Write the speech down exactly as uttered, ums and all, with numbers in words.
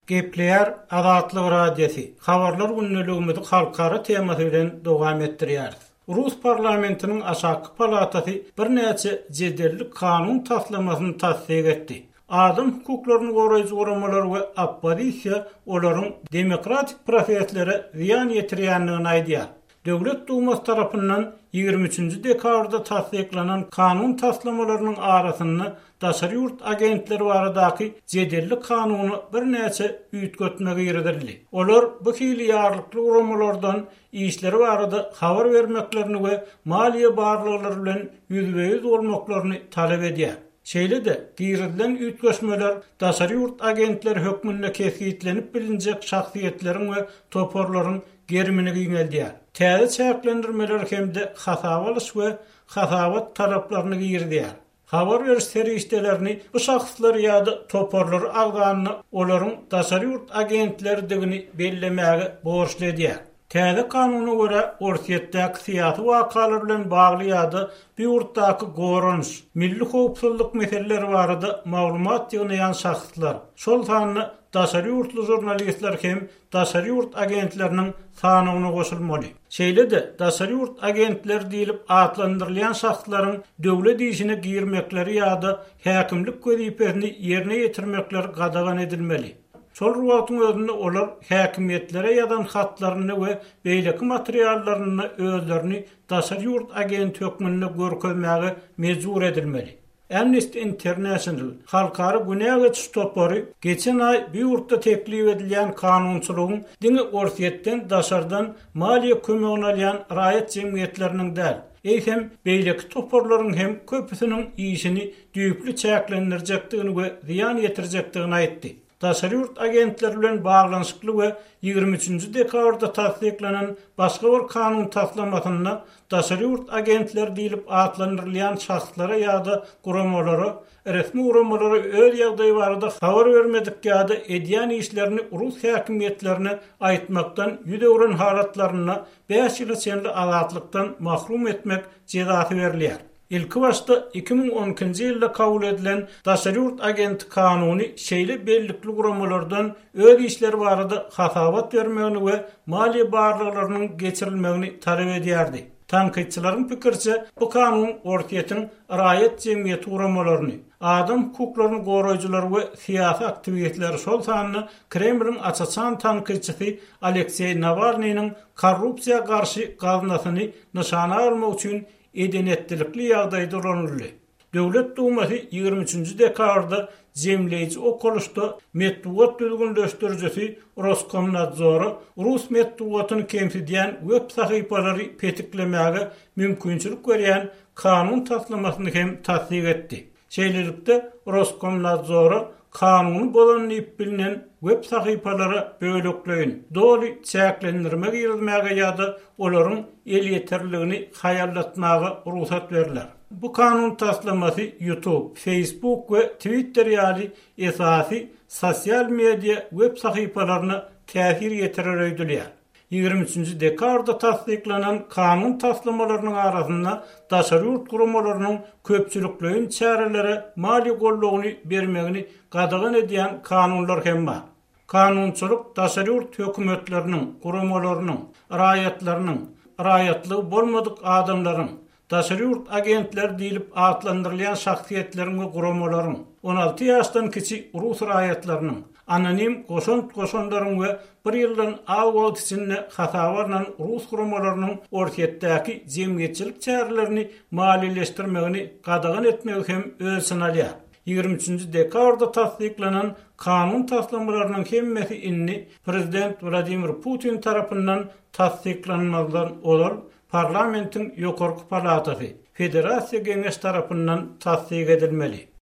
Gepleýär Azatlyk radiosi. Habarlar günnäligimizi halkara temasy bilen dowam etdirýär. Rus parlamentiniň aşaky palatasy bir näçe jedellik kanun taslamasyny tasdik etdi. Adam hukuklaryny goraýjy goramalar we oppozisiýa olaryň demokratik prosesleri ziyan ýetirýändigini aýdýar. Döwlet Dumasy tarapyndan ýygrimi üçinji dekabrda tasdiklanan kanun taslamalarynyň arasyny daşary ýurt agentleri baradaky jedellik kanuny bir näçe üýtgetmege ýerdirdi. Olar bu hili ýarlykly uramalardan işleri barada habar bermeklerini we maliýe barlyklary bilen ýüzbeýüz bolmaklaryny talap edýär. Şeýle de giýrilen üýtgeşmeler daşary ýurt agentleri hökmünde kesgitlenip bilinjek şahsiýetleriň we toporlaryň gerimini giňeldýär. Täze çäklendirmeler hemde hasawalyş we hasabat talaplaryny giýirdiýär. Habar beriş serişdelerini bu şahslar ýa-da toporlar agdanyny olaryň daşary ýurt agentlerdigini bellemäge borçly edýär. Täze kanuny görä orsiýetdäki syýasy wakalar bilen bagly ýa-da bir ýurtdaky gorunç, milli howpsuzlyk meseleleri barada maglumat ýygnaýan şahslar şol sanyny daşary ýurtly jurnalistler hem daşary ýurt agentleriniň sanyna goşulmaly. Şeýle de daşary ýurt agentler diýilip atlandyrylýan şahslaryň döwlet işine giýirmekleri ýa-da häkimlik gözüpesini ýerine ýetirmekleri gadagan edilmeli. Şol ruwatyň özünde olar häkimetlere ýazan hatlaryny we beýleki materiallaryny özlerini daşary ýurt agent hökmünde görkezmäge mejbur edilmeli. Amnesty International halkara günäge geçiş topary geçen ay bir ýurtda teklip edilýän kanunçylygyň diňe orsiýetden daşardan maliýe kömegini alýan raýat jemgyýetleriniň däl, eýsem beýleki toporlaryň hem köpüsiniň işini düýpli çäklendirjekdigini we ziyan ýetirjekdigini aýtdy. Daşary ýurt agentleri bilen baglanşykly we ýygrimi üçinji dekabrda tasdiklanan başga bir kanun taslamasyna daşary ýurt agentleri diýilip atlandyrylýan şahslara ýa-da guramalara, resmi guramalara öz ýagdaýy barada habar bermedik ýa-da edýän işlerini Rus häkimetlerine aýtmakdan ýüdegren halatlaryna beş ýyl çenli azatlykdan mahrum etmek jezasy berilýär. İlki başta iki bin on ikinji ýylda kabul edilen daşary ýurt agent kanuny şeýle bellikli guramalardan öz işleri barada hasabat bermegini we maliýe barlyklarynyň geçirilmegini talap edýärdi. Tanqidçilaryň pikirçe bu kanun orsiýetiň raýat jemgyýeti guramalaryny, adam hukuklaryny goraýjylar we syýasy aktivistleri şol sanyny Kremliň açaçan tanqidçisi Aleksey Navalnyň korrupsiýa garşy gaznasyny nyşana almak üçin edenetlikli ýagdaýda ulanyldy. Döwlet Dumasy ýygrimi üçinji dekabrda jemleýici okoluşda medeniýet düzgünleşdirjisi Roskomnadzor Rus medeniýetini kemsidýän web sahypalary petiklemäge mümkinçilik berýän kanun taslamasyny hem tasdik etdi. Şeýlelikde Roskomnadzor kanuny bolanyp bilinen web sahypalara bölekleýin doly çäklendirmek ýermäge ýa-da olaryň el ýeterligini haýallatmaga ruhsat berilýär. Bu kanun taslamasy YouTube, Facebook we Twitter ýaly esasy sosial media web sahypalaryna täsir ýetirer öýdülýär. ýygrimi üçinji dekabrda tasdiklanan kanun taslamalarynyň arasynda daşary ýurt guramalarynyň köpçülikleýin çärelere mali gollugyny bermegini gadagan edýän kanunlar hem bar. Kanunçylyk daşary ýurt hökümetleriniň, guramalarynyň, raýatlarynyň, raýatly bolmadyk adamlaryň, daşary ýurt agentler diýilip atlandyrylýan şahsiýetleriň we guramalaryň, on alty ýaşdan kiçik Rus raýatlarynyň, anonim goşon goşonlaryň we bir ýyldan az wagt içinde hasabarla Rus guramalarynyň orsiýetdäki jemgyýetçilik çärelerini maliýeleşdirmegini gadagan etmek hem öz sanalýar. ýygrimi üçinji dekabrda tasdiklanan kanun taslamalarynyň hemmesi inni Prezident Vladimir Putin tarapyndan tasdiklanmadan olar parlamentiň ýokarky palatasy Federasiýa Geňeş tarapyndan tasdik edilmeli.